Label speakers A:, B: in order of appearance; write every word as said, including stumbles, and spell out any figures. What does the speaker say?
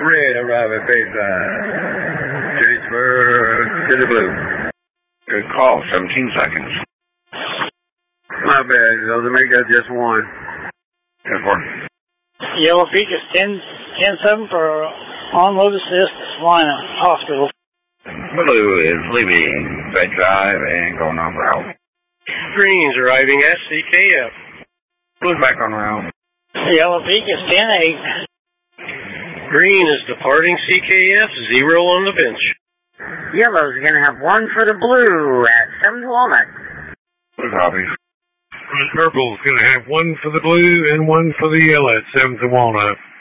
A: Red arrive at baseline. Transfer to the blue.
B: Good call, seventeen seconds.
A: My bad, they'll make that just one.
B: ten four.
C: Yellow Peak is ten seven for on-load assist, flying a hospital.
B: Blue is leaving Bed Drive and going on route.
D: Green's arriving at C K F.
B: Blue's back on route.
C: Yellow Peak is ten eight.
D: Green is departing C K F, zero on the bench.
E: Yellow's going to have one for the blue at seventh Walnut.
B: Blue copy.
F: Purple's going to have one for the blue and one for the yellow at seventh Walnut.